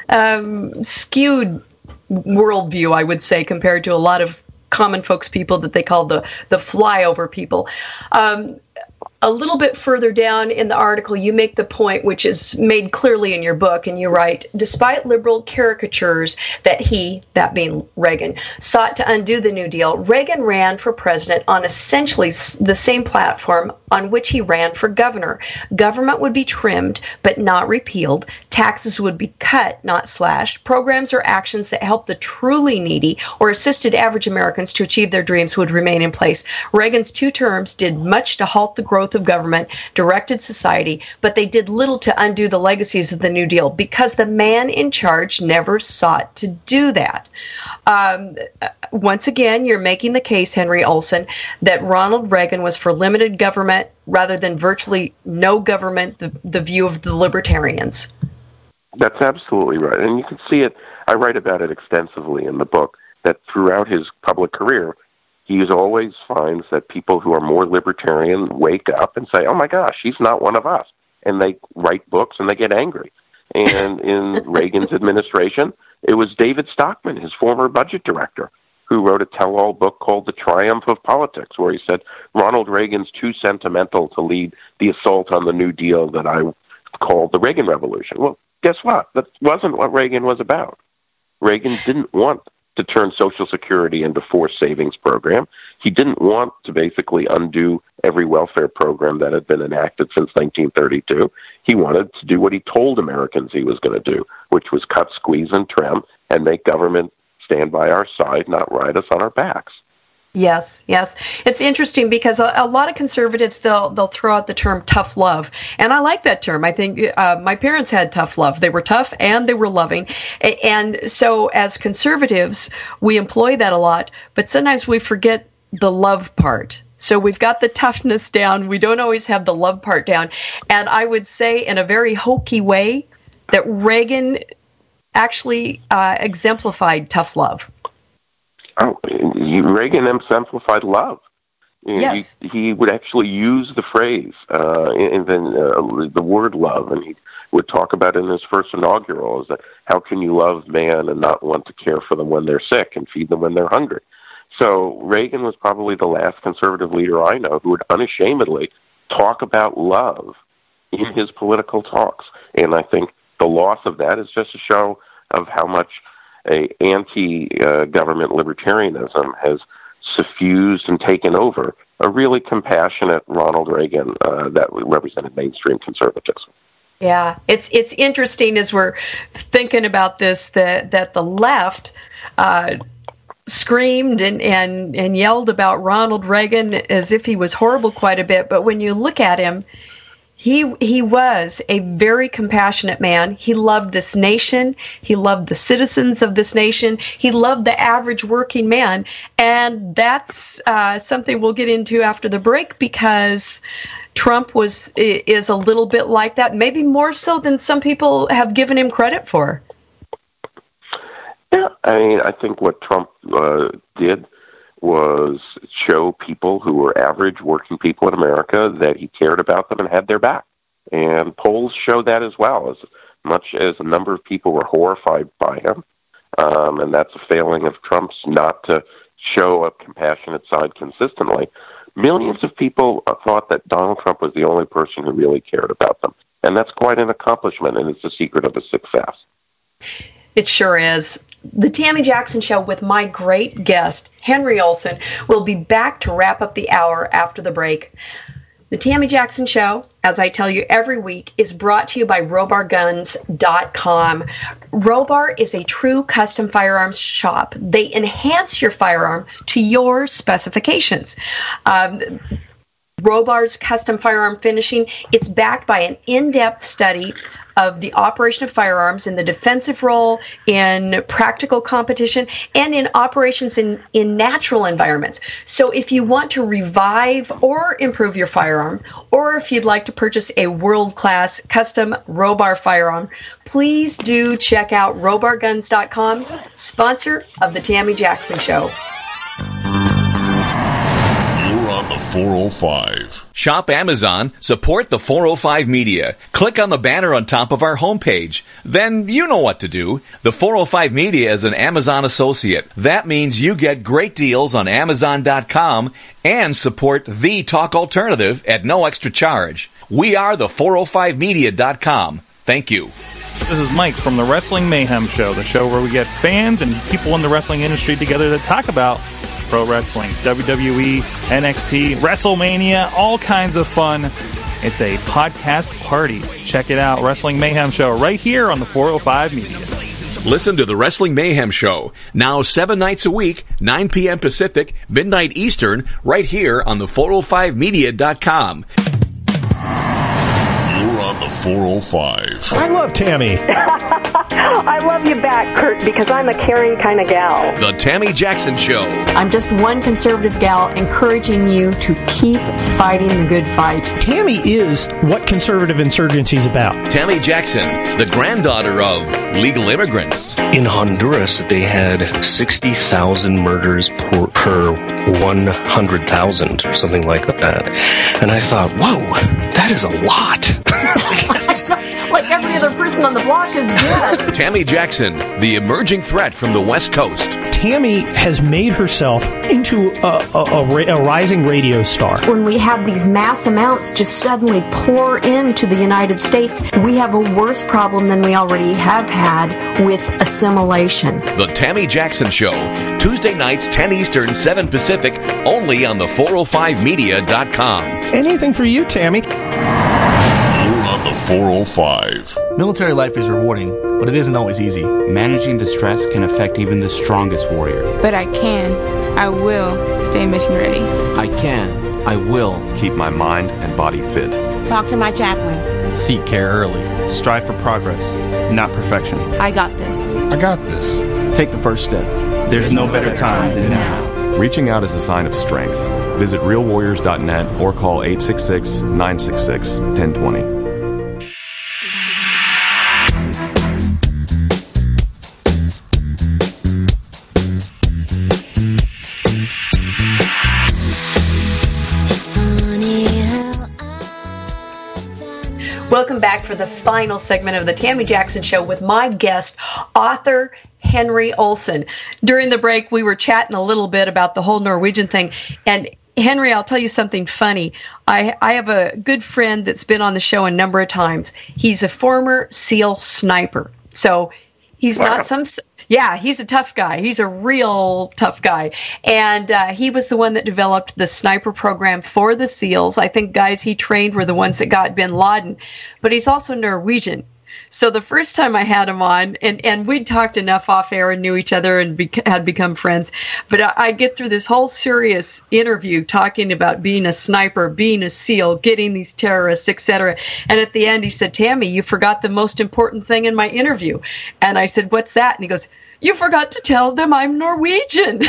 um, skewed worldview, I would say, compared to a lot of common folks people that they call the, the flyover people. Um, a little bit further down in the article, you make the point, which is made clearly in your book, and you write, despite liberal caricatures that he, that being Reagan, sought to undo the New Deal, Reagan ran for president on essentially the same platform on which he ran for governor. Government would be trimmed, but not repealed. Taxes would be cut, not slashed. Programs or actions that helped the truly needy or assisted average Americans to achieve their dreams would remain in place. Reagan's two terms did much to halt the growth of government, directed society, but they did little to undo the legacies of the New Deal because the man in charge never sought to do that. Um, once again, you're making the case, Henry Olsen, that Ronald Reagan was for limited government rather than virtually no government, the, the view of the libertarians. That's absolutely right. And you can see it, I write about it extensively in the book, that throughout his public career, he always finds that people who are more libertarian wake up and say, oh my gosh, he's not one of us. And they write books and they get angry. And in Reagan's administration, it was David Stockman, his former budget director, who wrote a tell-all book called The Triumph of Politics, where he said, Ronald Reagan's too sentimental to lead the assault on the New Deal that I called the Reagan Revolution. Well, guess what? That wasn't what Reagan was about. Reagan didn't want to turn Social Security into a forced savings program. He didn't want to basically undo every welfare program that had been enacted since nineteen thirty-two. He wanted to do what he told Americans he was going to do, which was cut, squeeze, and trim, and make government stand by our side, not ride us on our backs. Yes, yes. It's interesting because a, a lot of conservatives, they'll they'll throw out the term tough love. And I like that term. I think uh, my parents had tough love. They were tough and they were loving. And so as conservatives, we employ that a lot, but sometimes we forget the love part. So we've got the toughness down. We don't always have the love part down. And I would say in a very hokey way that Reagan actually uh, exemplified tough love. Oh, Reagan exemplified love. Yes. He, he would actually use the phrase, uh, and then uh, the word love, and he would talk about it in his first inaugural, is that how can you love man and not want to care for them when they're sick and feed them when they're hungry? So Reagan was probably the last conservative leader I know who would unashamedly talk about love in his political talks. And I think the loss of that is just a show of how much a anti-government libertarianism has suffused and taken over a really compassionate Ronald Reagan uh, that represented mainstream conservatism. Yeah, it's it's interesting as we're thinking about this that that the left uh, screamed and, and, and yelled about Ronald Reagan as if he was horrible quite a bit. But when you look at him, He he was a very compassionate man. He loved this nation. He loved the citizens of this nation. He loved the average working man. And that's uh, something we'll get into after the break, because Trump was is a little bit like that, maybe more so than some people have given him credit for. Yeah, I mean, I think what Trump uh, did was show people who were average working people in America that he cared about them and had their back. And polls show that as well, as much as a number of people were horrified by him. Um, and that's a failing of Trump's not to show a compassionate side consistently. Millions of people thought that Donald Trump was the only person who really cared about them. And that's quite an accomplishment, and it's the secret of his success. It sure is. The Tammy Jackson Show with my great guest, Henry Olsen, will be back to wrap up the hour after the break. The Tammy Jackson Show, as I tell you every week, is brought to you by Robar Guns dot com. Robar is a true custom firearms shop. They enhance your firearm to your specifications. Um, Robar's custom firearm finishing, it's backed by an in-depth study of the operation of firearms in the defensive role, in practical competition, and in operations in, in natural environments. So if you want to revive or improve your firearm, or if you'd like to purchase a world-class custom Robar firearm, please do check out Robar Guns dot com, sponsor of the Tammy Jackson Show. On the four oh five. Shop Amazon, support the four oh five Media. Click on the banner on top of our homepage. Then you know what to do. The four oh five Media is an Amazon associate. That means you get great deals on Amazon dot com and support the talk alternative at no extra charge. We are the four oh five media dot com. Thank you. This is Mike from the Wrestling Mayhem Show, the show where we get fans and people in the wrestling industry together to talk about pro wrestling, W W E, N X T, WrestleMania, all kinds of fun. It's a podcast party. Check it out, Wrestling Mayhem Show, right here on the four oh five Media. Listen to the Wrestling Mayhem Show, now seven nights a week, nine p.m. Pacific, midnight Eastern, right here on the four oh five media dot com. You're on the four oh five. I love Tammy. I love you back, Kurt, because I'm a caring kind of gal. The Tammy Jackson Show. I'm just one conservative gal encouraging you to keep fighting the good fight. Tammy is what conservative insurgency is about. Tammy Jackson, the granddaughter of legal immigrants. In Honduras, they had sixty thousand murders per, per one hundred thousand, or something like that. And I thought, whoa, that is a lot. Like every other person on the block is dead. Tammy Jackson, the emerging threat from the West Coast. Tammy has made herself into a, a, a, a rising radio star. When we have these mass amounts just suddenly pour into the United States, we have a worse problem than we already have had with assimilation. The Tammy Jackson Show, Tuesday nights, ten Eastern, seven Pacific, only on the four oh five media dot com. Anything for you, Tammy. The four oh five. Military life is rewarding, but it isn't always easy. Managing the stress can affect even the strongest warrior. But I can, I will stay mission ready. I can, I will keep my mind and body fit. Talk to my chaplain. Seek care early. Strive for progress, not perfection. I got this. I got this. Take the first step. There's, There's no, no better, better time, time than now. Reaching out is a sign of strength. Visit real warriors dot net or call eight six six, nine six six, one zero two zero. Welcome back for the final segment of the Tammy Jackson Show with my guest, author Henry Olsen. During the break, we were chatting a little bit about the whole Norwegian thing. And Henry, I'll tell you something funny. I, I have a good friend that's been on the show a number of times. He's a former SEAL sniper. So he's wow. not some... Yeah, he's a tough guy. He's a real tough guy. And uh, he was the one that developed the sniper program for the SEALs. I think guys he trained were the ones that got bin Laden. But he's also Norwegian. So the first time I had him on, and, and we'd talked enough off air and knew each other and bec- had become friends, but I, I get through this whole serious interview talking about being a sniper, being a SEAL, getting these terrorists, et cetera. And at the end, he said, Tammy, you forgot the most important thing in my interview. And I said, what's that? And he goes, you forgot to tell them I'm Norwegian.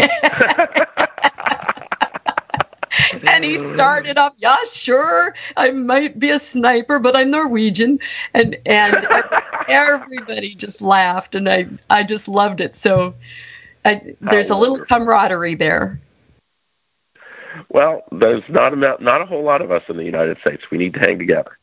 And he started off, yeah, sure, I might be a sniper, but I'm Norwegian. And and everybody just laughed, and I, I just loved it. So I, there's a little camaraderie there. Well, there's not enough, not a whole lot of us in the United States. We need to hang together.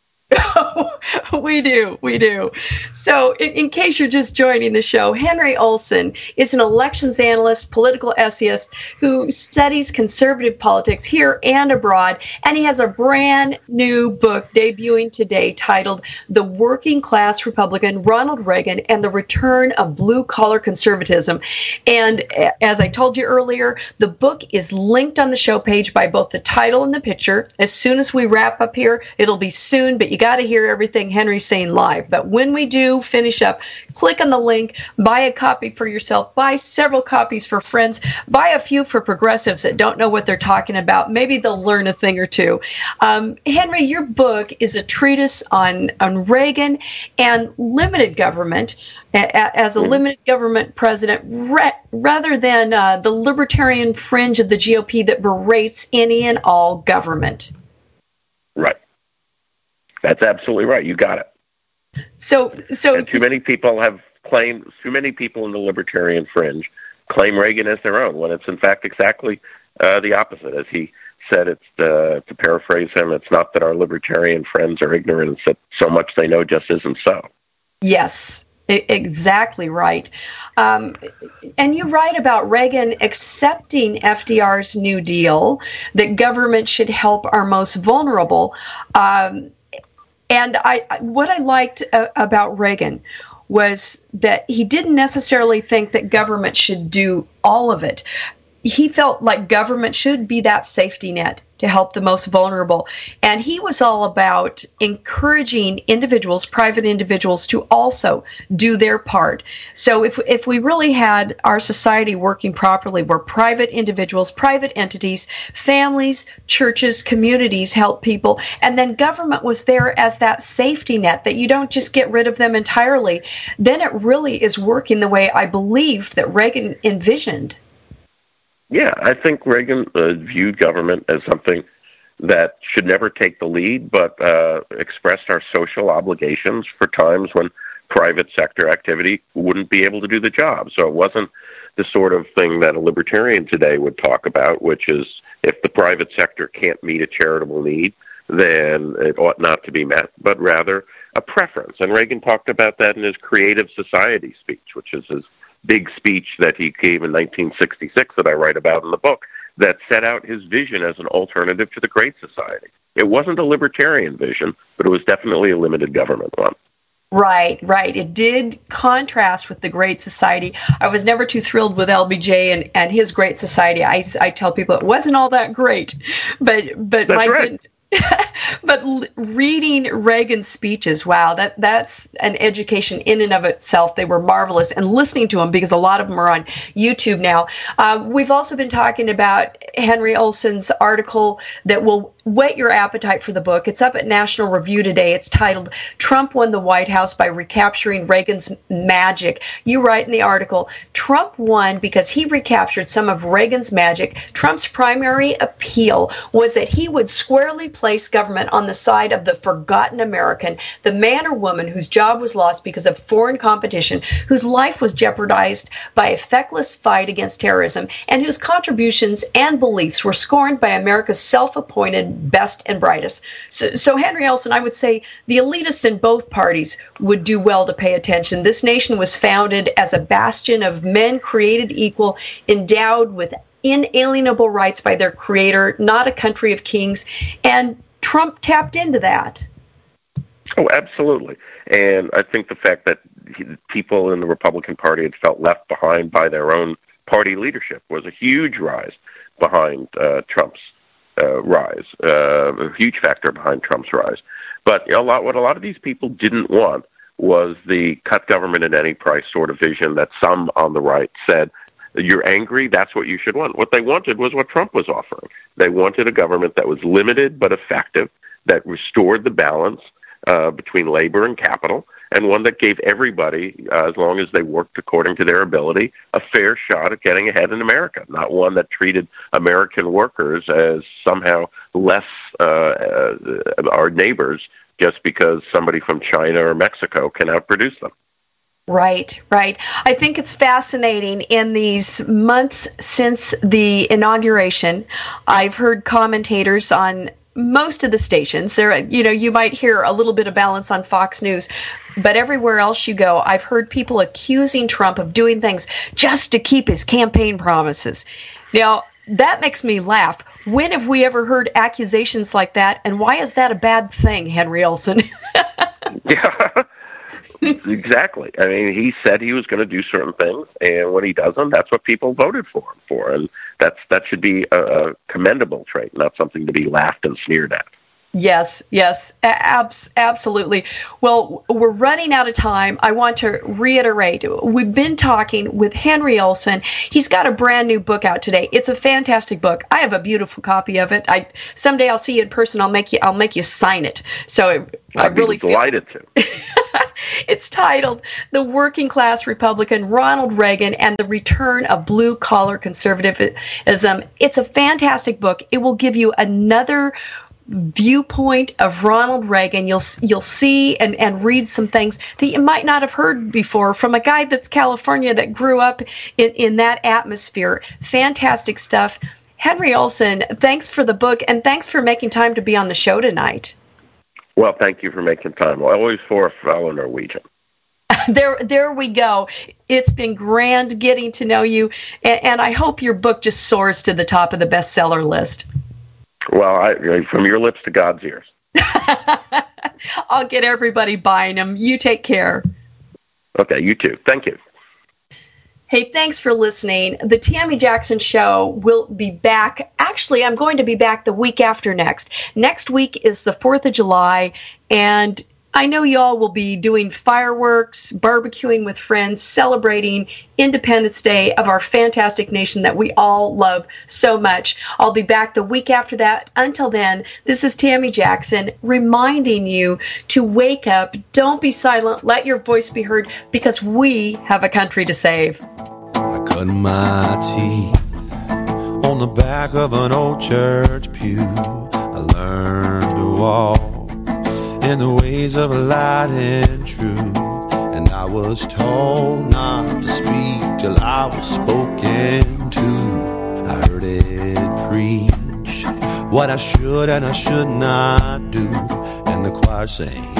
We do, we do. So in, in case you're just joining the show, Henry Olsen is an elections analyst, political essayist who studies conservative politics here and abroad, and he has a brand new book debuting today titled The Working Class Republican, Ronald Reagan and the Return of Blue-Collar Conservatism. And as I told you earlier, the book is linked on the show page by both the title and the picture. As soon as we wrap up here, it'll be soon, but you got to hear everything Henry's saying live. But when we do finish up, click on the link, buy a copy for yourself, buy several copies for friends, buy a few for progressives that don't know what they're talking about. Maybe they'll learn a thing or two. Um, Henry, your book is a treatise on, on Reagan and limited government, a, as a limited government president, re- rather than uh, the libertarian fringe of the G O P that berates any and all government. Right. That's absolutely right. You got it. So, so and too many people have claimed, too many people in the libertarian fringe claim Reagan as their own, when it's in fact exactly uh, the opposite. As he said, it's uh, to paraphrase him, it's not that our libertarian friends are ignorant, it's that so much they know just isn't so. Yes, I- exactly right. Um, and you write about Reagan accepting F D R's New Deal, that government should help our most vulnerable. Um, And I, what I liked uh, about Reagan was that he didn't necessarily think that government should do all of it. He felt like government should be that safety net to help the most vulnerable. And he was all about encouraging individuals, private individuals, to also do their part. So if if we really had our society working properly, where private individuals, private entities, families, churches, communities help people, and then government was there as that safety net, that you don't just get rid of them entirely, then it really is working the way I believe that Reagan envisioned. Yeah, I think Reagan uh, viewed government as something that should never take the lead, but uh, expressed our social obligations for times when private sector activity wouldn't be able to do the job. So it wasn't the sort of thing that a libertarian today would talk about, which is if the private sector can't meet a charitable need, then it ought not to be met, but rather a preference. And Reagan talked about that in his Creative Society speech, which is his big speech that he gave in nineteen sixty-six that I write about in the book, that set out his vision as an alternative to the Great Society. It wasn't a libertarian vision, but it was definitely a limited government one. Right, right. It did contrast with the Great Society. I was never too thrilled with L B J and, and his Great Society. I, I tell people it wasn't all that great, but but That's my right. goodness. But l- reading Reagan's speeches, wow, that that's an education in and of itself. They were marvelous. And listening to them, because a lot of them are on YouTube now. Uh, we've also been talking about Henry Olsen's article that will whet your appetite for the book. It's up at National Review today. It's titled, Trump Won the White House by Recapturing Reagan's Magic. You write in the article, Trump won because he recaptured some of Reagan's magic. Trump's primary appeal was that he would squarely place government on the side of the forgotten American, the man or woman whose job was lost because of foreign competition, whose life was jeopardized by a feckless fight against terrorism, and whose contributions and beliefs were scorned by America's self-appointed best and brightest. So, so Henry Olsen, I would say the elitists in both parties would do well to pay attention. This nation was founded as a bastion of men created equal, endowed with inalienable rights by their creator, not a country of kings. And Trump tapped into that. Oh, absolutely. And I think the fact that people in the Republican Party had felt left behind by their own party leadership was a huge rise behind uh, Trump's uh, rise, uh, a huge factor behind Trump's rise. But you know, a lot, what a lot of these people didn't want was the cut government at any price sort of vision that some on the right said, you're angry, that's what you should want. What they wanted was what Trump was offering. They wanted a government that was limited but effective, that restored the balance uh, between labor and capital, and one that gave everybody, uh, as long as they worked according to their ability, a fair shot at getting ahead in America, not one that treated American workers as somehow less uh, uh, our neighbors just because somebody from China or Mexico can outproduce them. Right, right. I think it's fascinating. In these months since the inauguration, I've heard commentators on most of the stations. There, you know, you might hear a little bit of balance on Fox News, but everywhere else you go, I've heard people accusing Trump of doing things just to keep his campaign promises. Now, that makes me laugh. When have we ever heard accusations like that, and why is that a bad thing, Henry Olsen? Yeah, exactly. I mean, he said he was going to do certain things, and when he doesn't, that's what people voted for him for, and that's that should be a, a commendable trait, not something to be laughed and sneered at. Yes, yes, abs- absolutely. Well, we're running out of time. I want to reiterate, we've been talking with Henry Olsen. He's got a brand new book out today. It's a fantastic book. I have a beautiful copy of it. I someday I'll see you in person. I'll make you I'll make you sign it. So it, I I'd be really delighted feel... to. It's titled The Working Class Republican, Ronald Reagan and the Return of Blue Collar Conservatism. It's a fantastic book. It will give you another viewpoint of Ronald Reagan. You'll you'll see and, and read some things that you might not have heard before from a guy that's California that grew up in, in that atmosphere. Fantastic stuff. Henry Olsen, thanks for the book, and thanks for making time to be on the show tonight. Well, thank you for making time. Well, always for a fellow Norwegian. There, there we go. It's been grand getting to know you, and, and I hope your book just soars to the top of the bestseller list. Well, I, from your lips to God's ears. I'll get everybody buying them. You take care. Okay, you too. Thank you. Hey, thanks for listening. The Tammy Jackson Show will be back. Actually, I'm going to be back the week after next. Next week is the fourth of July, and I know y'all will be doing fireworks, barbecuing with friends, celebrating Independence Day of our fantastic nation that we all love so much. I'll be back the week after that. Until then, this is Tammy Jackson reminding you to wake up, don't be silent, let your voice be heard, because we have a country to save. I cut my teeth on the back of an old church pew. I learned to walk in the ways of light and truth, and I was told not to speak till I was spoken to. I heard it preach what I should and I should not do, and the choir sang,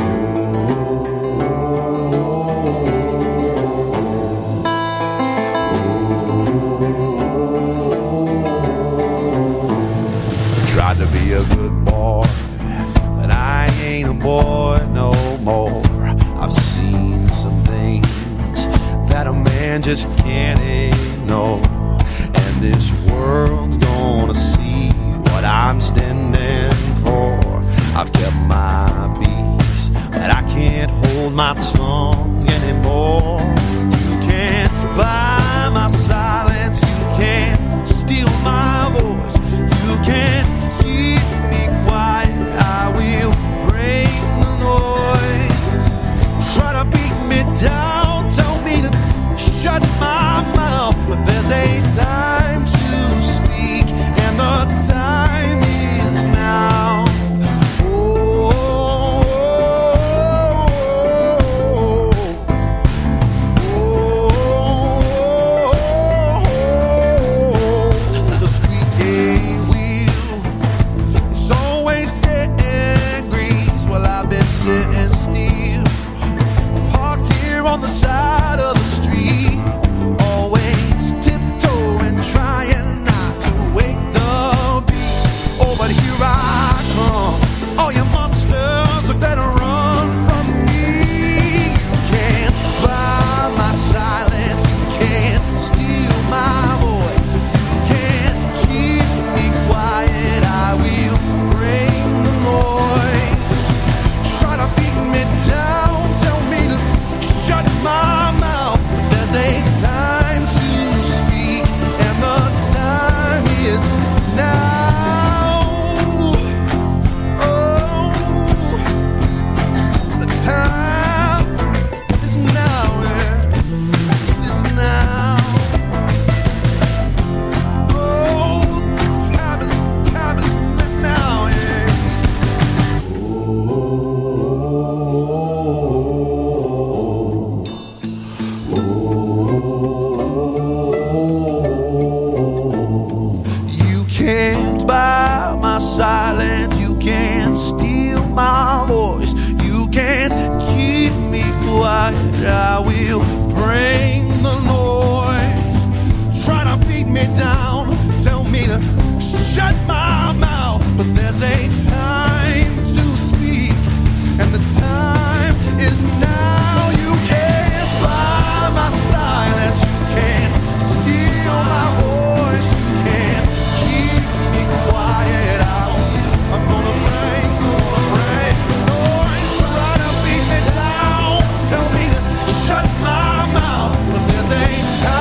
I tried to be a good boy, but I ain't a boy no more. I've seen some things that a man just can't ignore, and this world's gonna see what I'm standing for. I've kept my peace, but I can't hold my tongue anymore. You can't survive